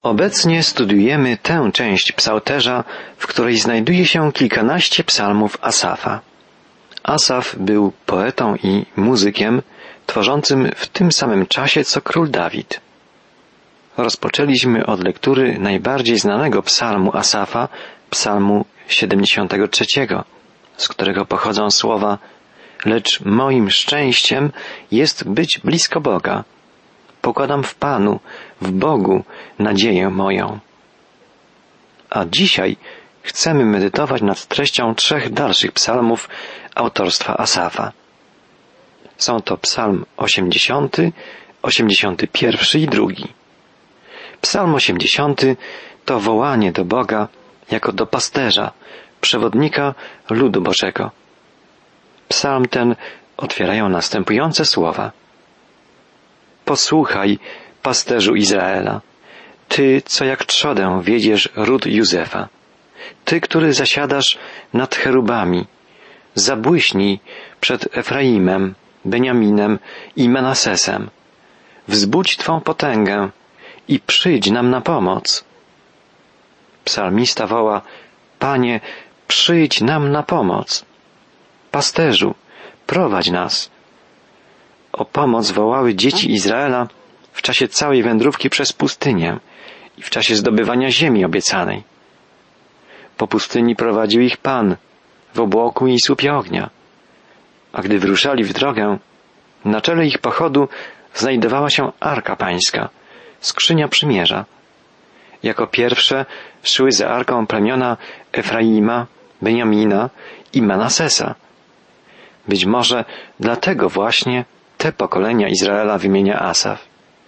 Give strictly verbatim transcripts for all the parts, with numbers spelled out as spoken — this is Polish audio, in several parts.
Obecnie studiujemy tę część psalterza, w której znajduje się kilkanaście psalmów Asafa. Asaf był poetą i muzykiem, tworzącym w tym samym czasie co król Dawid. Rozpoczęliśmy od lektury najbardziej znanego psalmu Asafa, psalmu siedemdziesiątego trzeciego, z którego pochodzą słowa: lecz moim szczęściem jest być blisko Boga. Pokładam w Panu, w Bogu nadzieję moją. A dzisiaj chcemy medytować nad treścią trzech dalszych psalmów autorstwa Asafa. Są to psalm osiemdziesiąty, osiemdziesiąty pierwszy i drugi. Psalm osiemdziesiąty to wołanie do Boga jako do pasterza, przewodnika ludu Bożego. Psalm ten otwierają następujące słowa: posłuchaj, pasterzu Izraela, Ty, co jak trzodę wiedziesz ród Józefa, Ty, który zasiadasz nad cherubami, zabłyśnij przed Efraimem, Beniaminem i Manasesem. Wzbudź Twą potęgę i przyjdź nam na pomoc. Psalmista woła: Panie, przyjdź nam na pomoc. Pasterzu, prowadź nas. O pomoc wołały dzieci Izraela w czasie całej wędrówki przez pustynię i w czasie zdobywania ziemi obiecanej. Po pustyni prowadził ich Pan w obłoku i słupie ognia, a gdy wyruszali w drogę, na czele ich pochodu znajdowała się Arka Pańska, skrzynia przymierza. Jako pierwsze szły za Arką plemiona Efraima, Beniamina i Manasesa. Być może dlatego właśnie te pokolenia Izraela wymienia Asaf.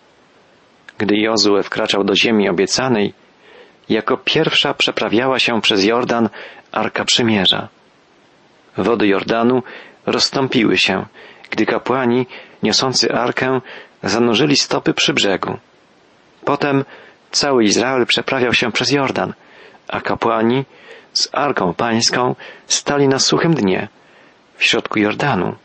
Gdy Jozue wkraczał do ziemi obiecanej, jako pierwsza przeprawiała się przez Jordan Arka Przymierza. Wody Jordanu rozstąpiły się, gdy kapłani niosący Arkę zanurzyli stopy przy brzegu. Potem cały Izrael przeprawiał się przez Jordan, a kapłani z Arką Pańską stali na suchym dnie, w środku Jordanu.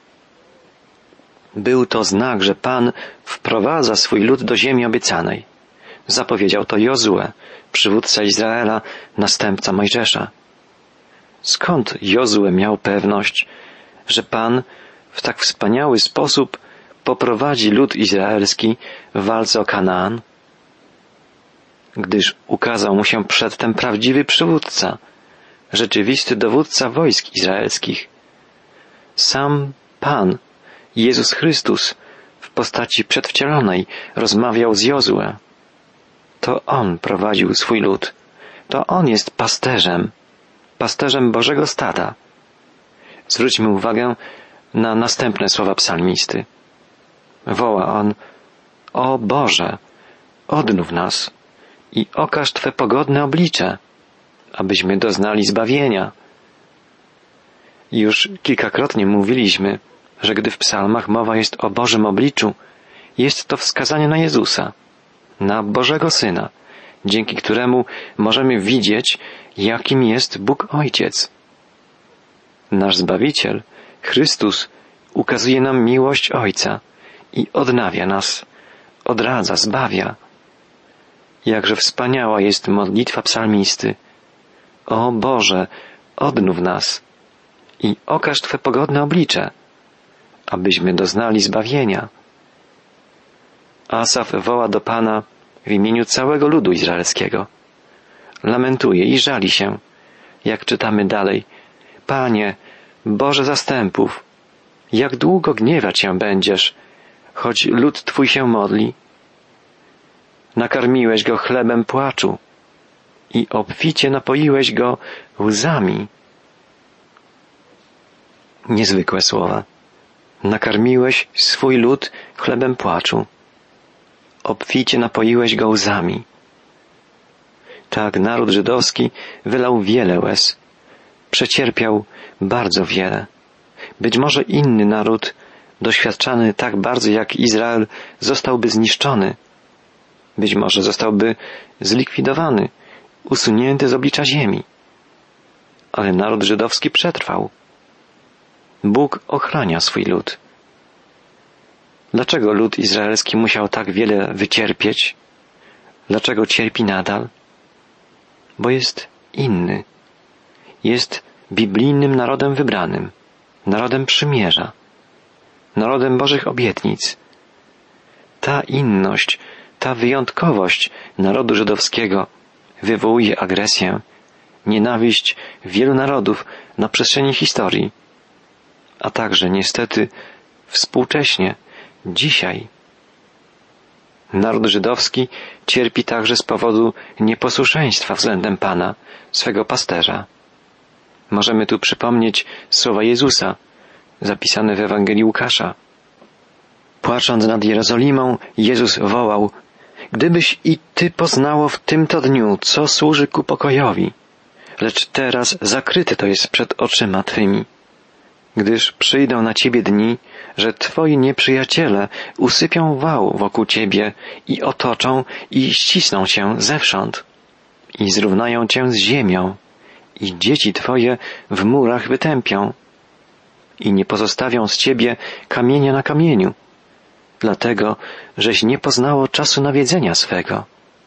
Był to znak, że Pan wprowadza swój lud do ziemi obiecanej. Zapowiedział to Jozue, przywódca Izraela, następca Mojżesza. Skąd Jozue miał pewność, że Pan w tak wspaniały sposób poprowadzi lud izraelski w walce o Kanaan? Gdyż ukazał mu się przedtem prawdziwy przywódca, rzeczywisty dowódca wojsk izraelskich. Sam Pan, Jezus Chrystus, w postaci przedwcielonej rozmawiał z Jozue. To On prowadził swój lud. To On jest pasterzem, pasterzem Bożego stada. Zwróćmy uwagę na następne słowa psalmisty. Woła on: o Boże, odnów nas i okaż Twe pogodne oblicze, abyśmy doznali zbawienia. Już kilkakrotnie mówiliśmy, że gdy w psalmach mowa jest o Bożym obliczu, jest to wskazanie na Jezusa, na Bożego Syna, dzięki któremu możemy widzieć, jakim jest Bóg Ojciec. Nasz Zbawiciel, Chrystus, ukazuje nam miłość Ojca i odnawia nas, odradza, zbawia. Jakże wspaniała jest modlitwa psalmisty: o Boże, odnów nas i okaż Twe pogodne oblicze, abyśmy doznali zbawienia. Asaf woła do Pana w imieniu całego ludu izraelskiego. Lamentuje i żali się, jak czytamy dalej: Panie, Boże zastępów, jak długo gniewać się będziesz, choć lud Twój się modli? Nakarmiłeś go chlebem płaczu i obficie napoiłeś go łzami. Niezwykłe słowa. Nakarmiłeś swój lud chlebem płaczu. Obficie napoiłeś go łzami. Tak, naród żydowski wylał wiele łez. Przecierpiał bardzo wiele. Być może inny naród, doświadczany tak bardzo jak Izrael, zostałby zniszczony. Być może zostałby zlikwidowany, usunięty z oblicza ziemi. Ale naród żydowski przetrwał. Bóg ochrania swój lud. Dlaczego lud izraelski musiał tak wiele wycierpieć? Dlaczego cierpi nadal? Bo jest inny. Jest biblijnym narodem wybranym, narodem przymierza, narodem Bożych obietnic. Ta inność, ta wyjątkowość narodu żydowskiego wywołuje agresję, nienawiść wielu narodów na przestrzeni historii, a także niestety współcześnie, dzisiaj. Naród żydowski cierpi także z powodu nieposłuszeństwa względem Pana, swego pasterza. Możemy tu przypomnieć słowa Jezusa, zapisane w Ewangelii Łukasza. Płacząc nad Jerozolimą, Jezus wołał: gdybyś i Ty poznało w tymto dniu, co służy ku pokojowi, lecz teraz zakryte to jest przed oczyma Twymi. Gdyż przyjdą na Ciebie dni, że Twoi nieprzyjaciele usypią wał wokół Ciebie i otoczą i ścisną Cię zewsząd i zrównają Cię z ziemią i dzieci Twoje w murach wytępią i nie pozostawią z Ciebie kamienia na kamieniu, dlatego, żeś nie poznało czasu nawiedzenia swego.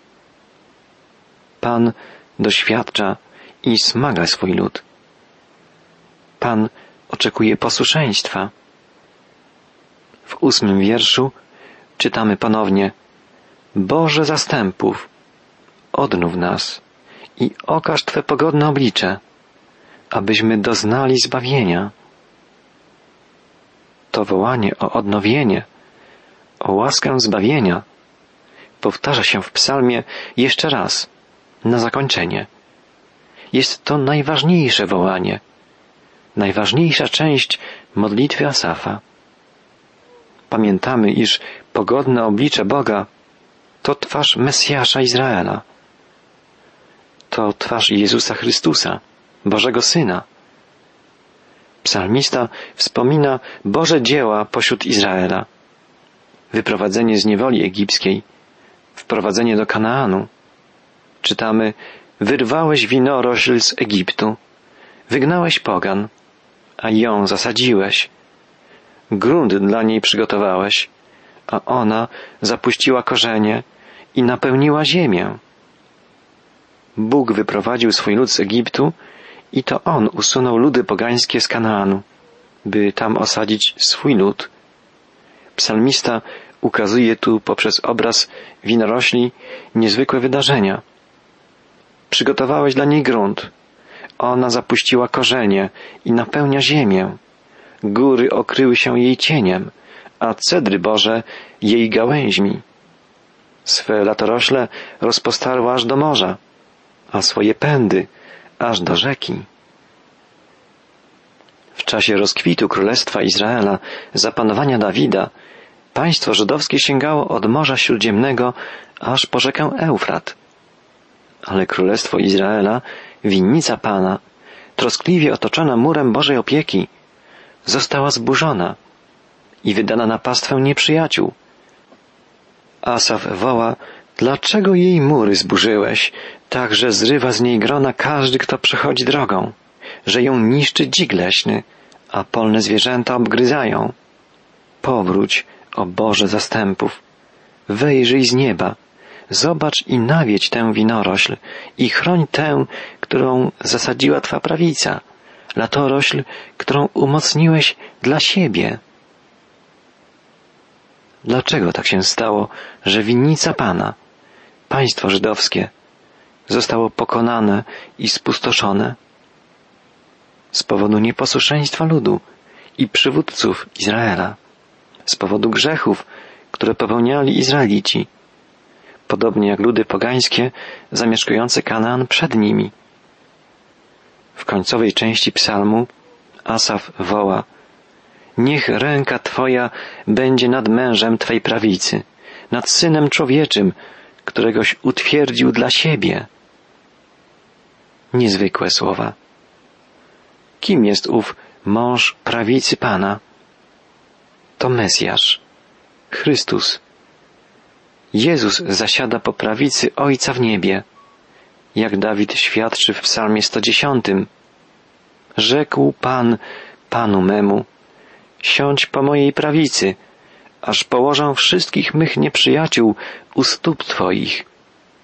Pan doświadcza i smaga swój lud. Pan oczekuje posłuszeństwa. W ósmym wierszu czytamy ponownie: Boże zastępów, odnów nas i okaż Twe pogodne oblicze, abyśmy doznali zbawienia. To wołanie o odnowienie, o łaskę zbawienia powtarza się w psalmie jeszcze raz, na zakończenie. Jest to najważniejsze wołanie, najważniejsza część modlitwy Asafa. Pamiętamy, iż pogodne oblicze Boga to twarz Mesjasza Izraela. To twarz Jezusa Chrystusa, Bożego Syna. Psalmista wspomina Boże dzieła pośród Izraela. Wyprowadzenie z niewoli egipskiej, wprowadzenie do Kanaanu. Czytamy: wyrwałeś winorośl z Egiptu, wygnałeś pogan, a ją zasadziłeś. Grunt dla niej przygotowałeś, a ona zapuściła korzenie i napełniła ziemię. Bóg wyprowadził swój lud z Egiptu i to On usunął ludy pogańskie z Kanaanu, by tam osadzić swój lud. Psalmista ukazuje tu poprzez obraz winorośli niezwykłe wydarzenia. Przygotowałeś dla niej grunt. Ona zapuściła korzenie i napełnia ziemię. Góry okryły się jej cieniem, a cedry Boże jej gałęźmi. Swe latorośle rozpostarła aż do morza, a swoje pędy aż do rzeki. W czasie rozkwitu Królestwa Izraela, za panowania Dawida, państwo żydowskie sięgało od Morza Śródziemnego aż po rzekę Eufrat. Ale Królestwo Izraela, winnica Pana, troskliwie otoczona murem Bożej opieki, została zburzona i wydana na pastwę nieprzyjaciół. Asaf woła: dlaczego jej mury zburzyłeś, tak że zrywa z niej grona każdy, kto przechodzi drogą, że ją niszczy dzik leśny, a polne zwierzęta obgryzają. Powróć, o Boże zastępów, wejrzyj z nieba, zobacz i nawiedź tę winorośl i chroń tę, którą zasadziła Twa prawica, latorośl, którą umocniłeś dla siebie. Dlaczego tak się stało, że winnica Pana, państwo żydowskie, zostało pokonane i spustoszone? Z powodu nieposłuszeństwa ludu i przywódców Izraela, z powodu grzechów, które popełniali Izraelici, podobnie jak ludy pogańskie zamieszkujące Kanaan przed nimi. W końcowej części psalmu Asaf woła: niech ręka Twoja będzie nad mężem Twej prawicy, nad Synem Człowieczym, któregoś utwierdził dla siebie. Niezwykłe słowa. Kim jest ów mąż prawicy Pana? To Mesjasz, Chrystus. Jezus zasiada po prawicy Ojca w niebie, jak Dawid świadczy w psalmie sto dziesiątym. Rzekł Pan Panu memu: siądź po mojej prawicy, aż położę wszystkich mych nieprzyjaciół u stóp Twoich.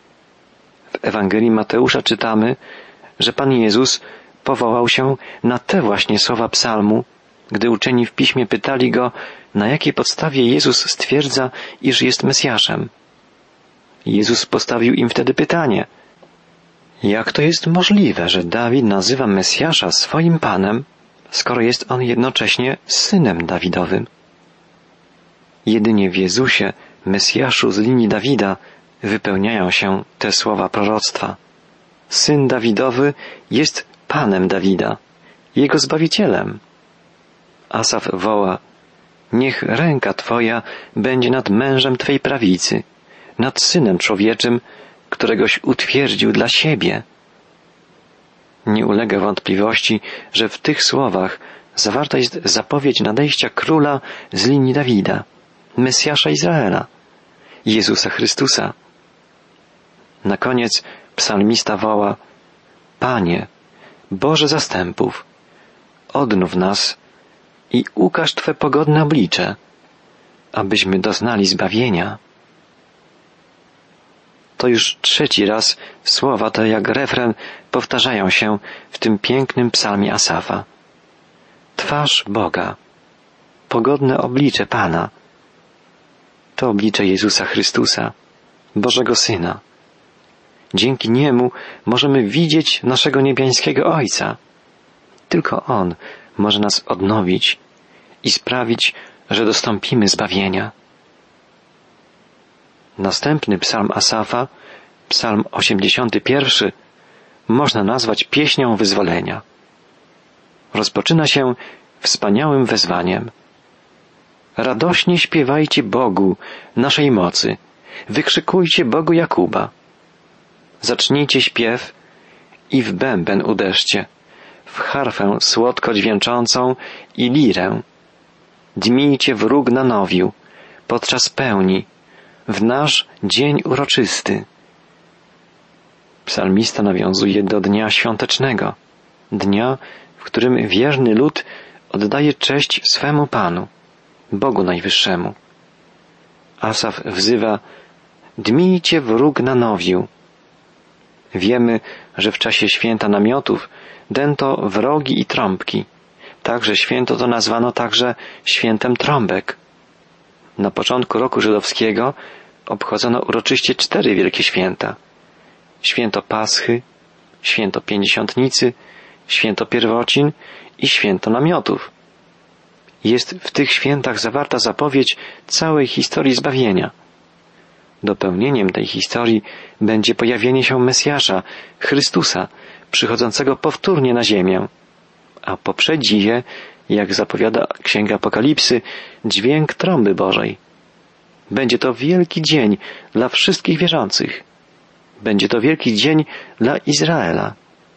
W Ewangelii Mateusza czytamy, że Pan Jezus powołał się na te właśnie słowa psalmu, gdy uczeni w piśmie pytali Go, na jakiej podstawie Jezus stwierdza, iż jest Mesjaszem. Jezus postawił im wtedy pytanie: jak to jest możliwe, że Dawid nazywa Mesjasza swoim Panem, skoro jest on jednocześnie synem Dawidowym? Jedynie w Jezusie, Mesjaszu z linii Dawida, wypełniają się te słowa proroctwa. Syn Dawidowy jest Panem Dawida, Jego Zbawicielem. Asaf woła: niech ręka Twoja będzie nad mężem Twej prawicy, nad Synem Człowieczym, któregoś utwierdził dla siebie. Nie ulega wątpliwości, że w tych słowach zawarta jest zapowiedź nadejścia króla z linii Dawida, Mesjasza Izraela, Jezusa Chrystusa. Na koniec psalmista woła: Panie, Boże zastępów, odnów nas i ukaż Twe pogodne oblicze, abyśmy doznali zbawienia. To już trzeci raz słowa te jak refren powtarzają się w tym pięknym psalmie Asafa. Twarz Boga, pogodne oblicze Pana. To oblicze Jezusa Chrystusa, Bożego Syna. Dzięki Niemu możemy widzieć naszego niebiańskiego Ojca. Tylko On może nas odnowić i sprawić, że dostąpimy zbawienia. Następny psalm Asafa, psalm osiemdziesiąty pierwszy, można nazwać pieśnią wyzwolenia. Rozpoczyna się wspaniałym wezwaniem. Radośnie śpiewajcie Bogu, naszej mocy, wykrzykujcie Bogu Jakuba. Zacznijcie śpiew i w bęben uderzcie, w harfę słodko dźwięczącą i lirę. Dmijcie w róg na nowiu, podczas pełni, w nasz dzień uroczysty. Psalmista nawiązuje do dnia świątecznego, dnia, w którym wierny lud oddaje cześć swemu Panu, Bogu Najwyższemu. Asaf wzywa: dmijcie w róg na nowiu. Wiemy, że w czasie święta namiotów dęto wrogi i trąbki. Także święto to nazwano także świętem trąbek. Na początku roku żydowskiego obchodzono uroczyście cztery wielkie święta. Święto Paschy, święto Pięćdziesiątnicy, święto Pierwocin i święto namiotów. Jest w tych świętach zawarta zapowiedź całej historii zbawienia. Dopełnieniem tej historii będzie pojawienie się Mesjasza, Chrystusa, przychodzącego powtórnie na ziemię, a poprzedzi je, jak zapowiada Księga Apokalipsy, dźwięk trąby Bożej. Będzie to wielki dzień dla wszystkich wierzących. Będzie to wielki dzień dla Izraela.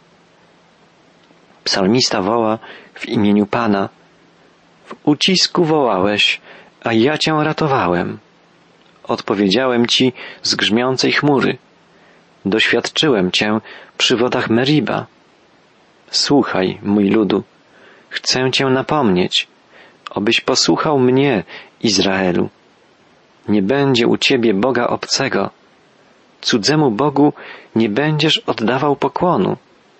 Psalmista woła w imieniu Pana: w ucisku wołałeś, a ja Cię ratowałem. Odpowiedziałem Ci z grzmiącej chmury. Doświadczyłem Cię przy wodach Meriba. Słuchaj, mój ludu, chcę Cię napomnieć, obyś posłuchał mnie, Izraelu. Nie będzie u Ciebie Boga obcego. Cudzemu Bogu nie będziesz oddawał pokłonu.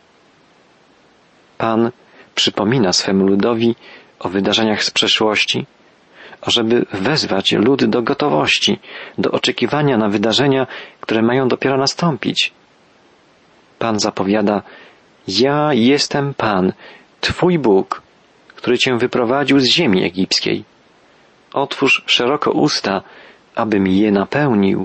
Pan przypomina swemu ludowi o wydarzeniach z przeszłości, ażeby wezwać lud do gotowości, do oczekiwania na wydarzenia, które mają dopiero nastąpić. Pan zapowiada: ja jestem Pan, Twój Bóg, który Cię wyprowadził z ziemi egipskiej. Otwórz szeroko usta, abym je napełnił.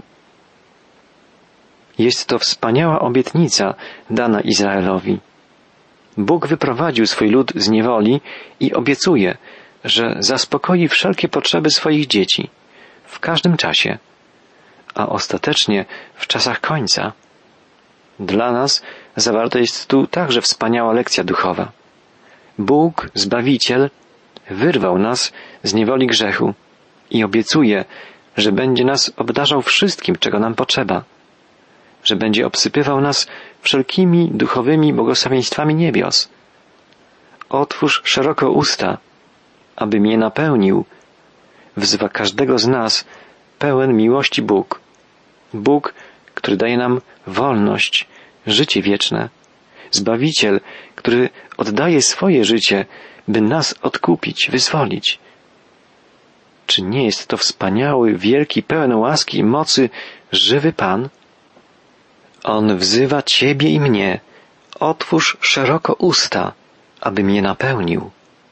Jest to wspaniała obietnica dana Izraelowi. Bóg wyprowadził swój lud z niewoli i obiecuje, że zaspokoi wszelkie potrzeby swoich dzieci w każdym czasie, a ostatecznie w czasach końca. Dla nas zawarta jest tu także wspaniała lekcja duchowa. Bóg, Zbawiciel, wyrwał nas z niewoli grzechu i obiecuje, że będzie nas obdarzał wszystkim, czego nam potrzeba, że będzie obsypywał nas wszelkimi duchowymi błogosławieństwami niebios. Otwórz szeroko usta, aby mnie napełnił, wzywa każdego z nas pełen miłości Bóg. Bóg, który daje nam wolność, życie wieczne. Zbawiciel, który oddaje swoje życie, by nas odkupić, wyzwolić. Czy nie jest to wspaniały, wielki, pełen łaski i mocy, żywy Pan? On wzywa Ciebie i mnie. Otwórz szeroko usta, aby mnie napełnił.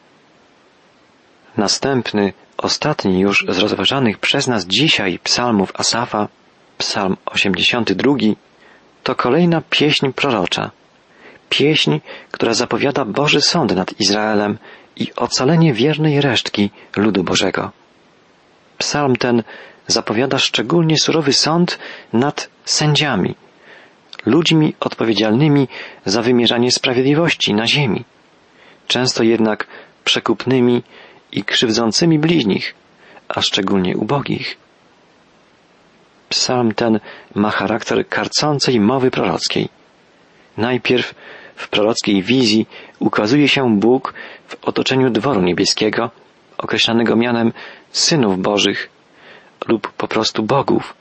Następny, ostatni już z rozważanych przez nas dzisiaj psalmów Asafa, psalm osiemdziesiąty drugi, to kolejna pieśń prorocza. Pieśń, która zapowiada Boży sąd nad Izraelem i ocalenie wiernej resztki ludu Bożego. Psalm ten zapowiada szczególnie surowy sąd nad sędziami, ludźmi odpowiedzialnymi za wymierzanie sprawiedliwości na ziemi, często jednak przekupnymi i krzywdzącymi bliźnich, a szczególnie ubogich. Psalm ten ma charakter karcącej mowy prorockiej. Najpierw w prorockiej wizji ukazuje się Bóg w otoczeniu dworu niebieskiego, określanego mianem synów Bożych lub po prostu bogów.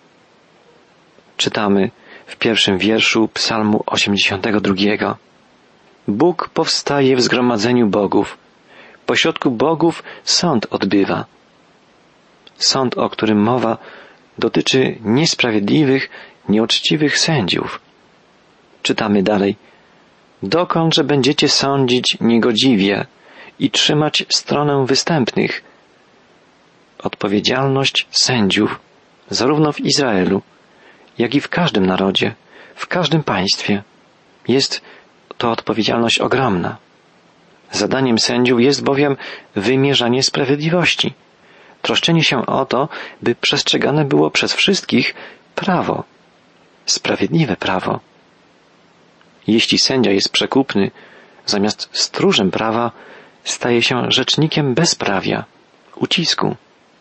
Czytamy w pierwszym wierszu psalmu osiemdziesiątego drugiego. Bóg powstaje w zgromadzeniu bogów. Pośrodku bogów sąd odbywa. Sąd, o którym mowa, dotyczy niesprawiedliwych, nieuczciwych sędziów. Czytamy dalej. Dokądże będziecie sądzić niegodziwie i trzymać stronę występnych? Odpowiedzialność sędziów, zarówno w Izraelu, jak i w każdym narodzie, w każdym państwie, jest to odpowiedzialność ogromna. Zadaniem sędziów jest bowiem wymierzanie sprawiedliwości, troszczenie się o to, by przestrzegane było przez wszystkich prawo, sprawiedliwe prawo. Jeśli sędzia jest przekupny, zamiast stróżem prawa staje się rzecznikiem bezprawia, ucisku.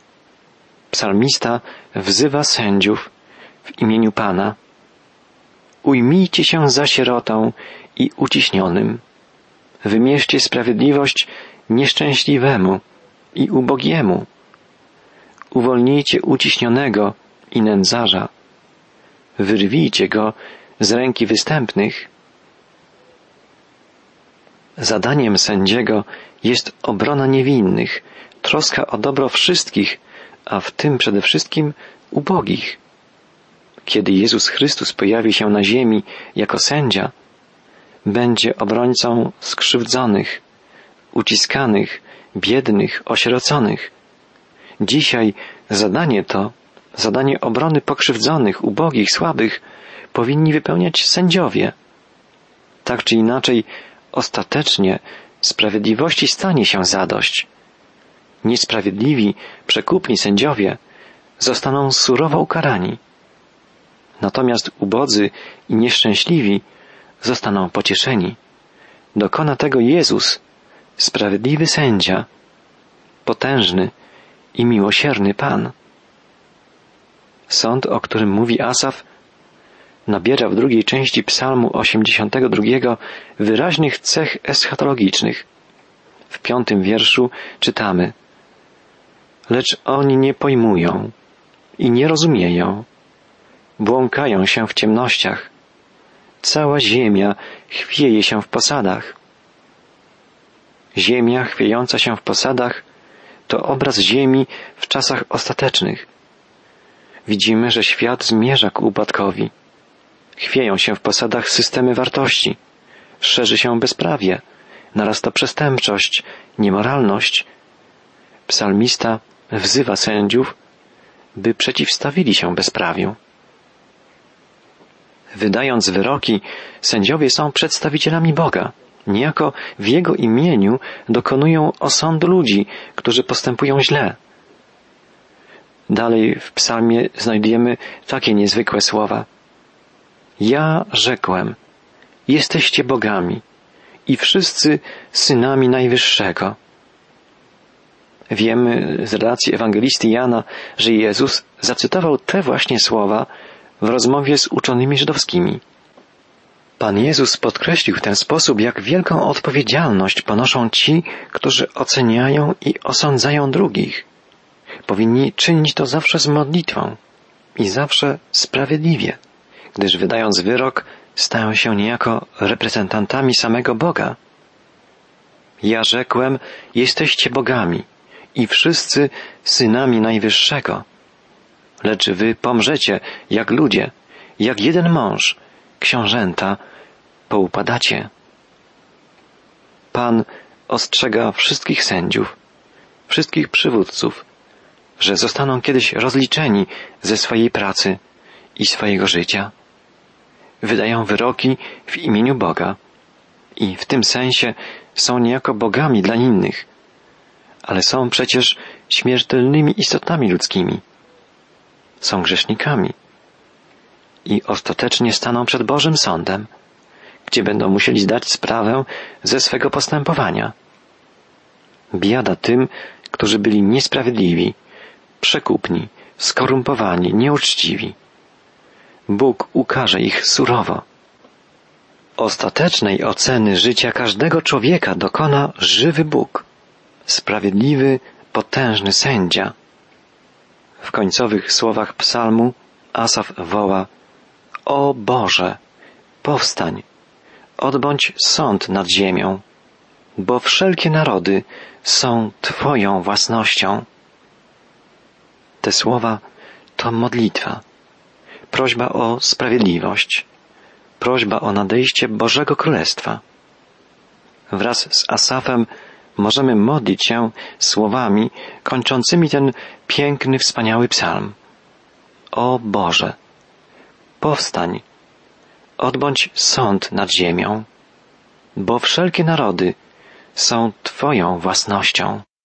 Psalmista wzywa sędziów w imieniu Pana. Ujmijcie się za sierotą i uciśnionym. Wymierzcie sprawiedliwość nieszczęśliwemu i ubogiemu. Uwolnijcie uciśnionego i nędzarza. Wyrwijcie go z ręki występnych. Zadaniem sędziego jest obrona niewinnych, troska o dobro wszystkich, a w tym przede wszystkim ubogich. Kiedy Jezus Chrystus pojawi się na ziemi jako sędzia, będzie obrońcą skrzywdzonych, uciskanych, biednych, osieroconych. Dzisiaj zadanie to, zadanie obrony pokrzywdzonych, ubogich, słabych, powinni wypełniać sędziowie. Tak czy inaczej, ostatecznie sprawiedliwości stanie się zadość. Niesprawiedliwi, przekupni sędziowie zostaną surowo ukarani. Natomiast ubodzy i nieszczęśliwi zostaną pocieszeni. Dokona tego Jezus, sprawiedliwy sędzia, potężny i miłosierny Pan. Sąd, o którym mówi Asaf, nabiera w drugiej części psalmu osiemdziesiątego drugiego wyraźnych cech eschatologicznych. W piątym wierszu czytamy: Lecz oni nie pojmują i nie rozumieją, błąkają się w ciemnościach. Cała ziemia chwieje się w posadach. Ziemia chwiejąca się w posadach to obraz ziemi w czasach ostatecznych. Widzimy, że świat zmierza ku upadkowi. Chwieją się w posadach systemy wartości. Szerzy się bezprawie. Narasta przestępczość, niemoralność. Psalmista wzywa sędziów, by przeciwstawili się bezprawiu. Wydając wyroki, sędziowie są przedstawicielami Boga. Niejako w Jego imieniu dokonują osądu ludzi, którzy postępują źle. Dalej w psalmie znajdujemy takie niezwykłe słowa. Ja rzekłem, jesteście bogami i wszyscy synami Najwyższego. Wiemy z relacji ewangelisty Jana, że Jezus zacytował te właśnie słowa w rozmowie z uczonymi żydowskimi. Pan Jezus podkreślił w ten sposób, jak wielką odpowiedzialność ponoszą ci, którzy oceniają i osądzają drugich. Powinni czynić to zawsze z modlitwą i zawsze sprawiedliwie. gdyż wydając wyrok stają się niejako reprezentantami samego Boga. Ja rzekłem, jesteście bogami i wszyscy synami Najwyższego, lecz wy pomrzecie jak ludzie, jak jeden mąż, książęta, poupadacie. Pan ostrzega wszystkich sędziów, wszystkich przywódców, że zostaną kiedyś rozliczeni ze swojej pracy i swojego życia. Wydają wyroki w imieniu Boga i w tym sensie są niejako bogami dla innych, ale są przecież śmiertelnymi istotami ludzkimi. Są grzesznikami i ostatecznie staną przed Bożym Sądem, gdzie będą musieli zdać sprawę ze swego postępowania. Biada tym, którzy byli niesprawiedliwi, przekupni, skorumpowani, nieuczciwi. Bóg ukarze ich surowo. Ostatecznej oceny życia każdego człowieka dokona żywy Bóg, sprawiedliwy, potężny sędzia. W końcowych słowach psalmu Asaf woła: O Boże, powstań, odbądź sąd nad ziemią, bo wszelkie narody są Twoją własnością. Te słowa to modlitwa, prośba o sprawiedliwość, prośba o nadejście Bożego Królestwa. Wraz z Asafem możemy modlić się słowami kończącymi ten piękny, wspaniały psalm. O Boże, powstań, odbądź sąd nad ziemią, bo wszelkie narody są Twoją własnością.